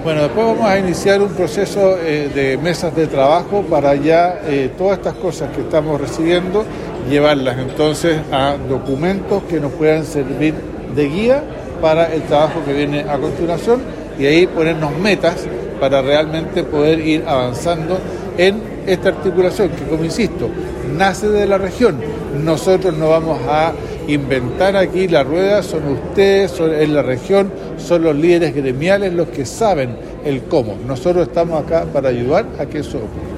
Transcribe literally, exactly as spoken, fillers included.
Bueno, después vamos a iniciar un proceso eh, de mesas de trabajo para ya eh, todas estas cosas que estamos recibiendo, llevarlas entonces a documentos que nos puedan servir de guía para el trabajo que viene a continuación y ahí ponernos metas para realmente poder ir avanzando en esta articulación que, como insisto, nace de la región. Nosotros no vamos a inventar aquí la rueda, son ustedes, son en la región, son los líderes gremiales los que saben el cómo. Nosotros estamos acá para ayudar a que eso ocurra.